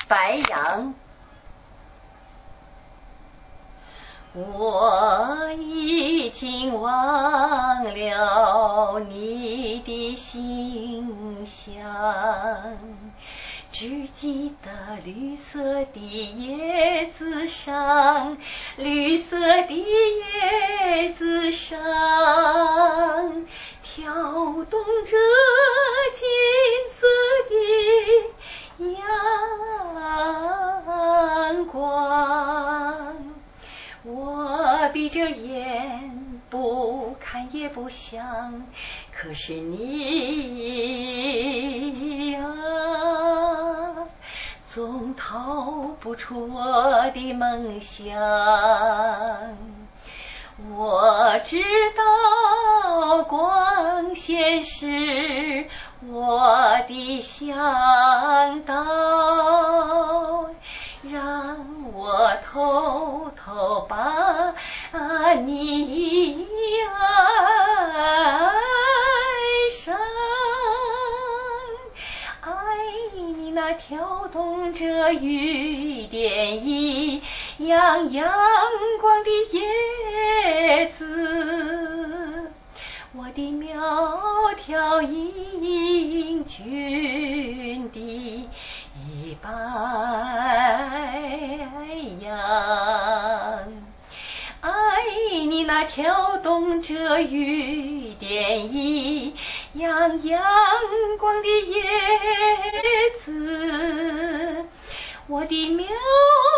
白杨，我已经忘了你的形象，只记得绿色的叶子上，绿色的叶子上跳动着金色的阳光。我闭着眼不看也不想，可是你呀，总逃不出我的梦想。我知道光线是我的向导，让我偷偷把你爱上，爱你那跳动着雨点一样阳光的叶子，我的苗条英俊的白杨，爱你那跳动着雨点一样阳光的叶子，我的苗